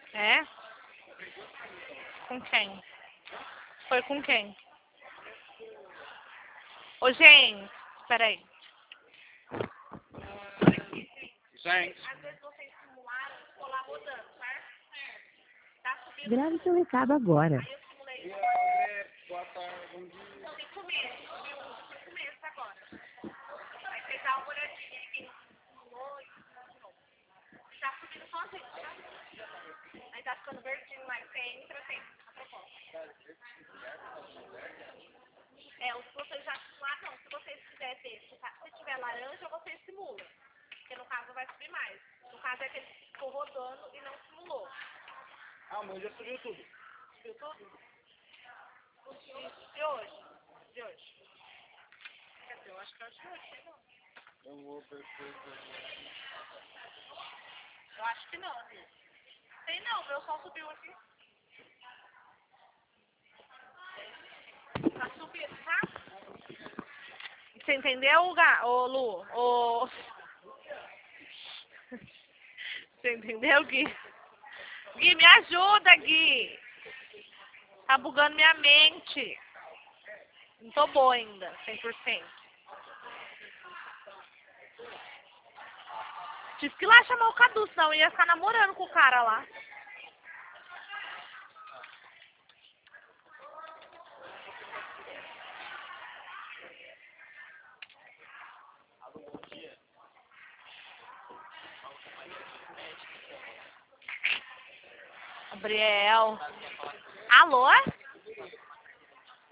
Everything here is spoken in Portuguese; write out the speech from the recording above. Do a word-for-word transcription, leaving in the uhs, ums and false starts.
É? Com quem? Foi com quem? Ô, gente, peraí. Gente. Às vezes vocês simularam colar rodando, certo? Tá subindo. Grave seu recado agora. Aí eu simulei. Boa tarde, bom dia. Cinco meses, viu? Cinco meses agora. Aí você dá uma olhadinha em quem simulou e simulou de novo. Tá subindo sozinho, tá? Aí tá ficando verdinho lá e você entra, tem a proposta. É, os que vocês já simularam, não. Se vocês quiserem ver, se tiver laranja, vocês simulam. Porque no caso vai subir mais. No caso é que ele ficou rodando e não simulou. Ah, mas já subiu tudo. Subiu tudo? De hoje. De hoje. Quer dizer, eu acho que é de hoje, sei não. Eu vou perceber. Eu acho que não, viu? Sei não, meu só subiu aqui. Tá subindo, tá? Você entendeu, Gá? Ô, Lu? Ô... Você entendeu, Gui? Gui, me ajuda, Gui. Tá bugando minha mente. Não tô boa ainda, cem por cento. Tive que ir lá chamar o Cadu, senão eu ia ficar namorando com o cara lá. Gabriel. Alô?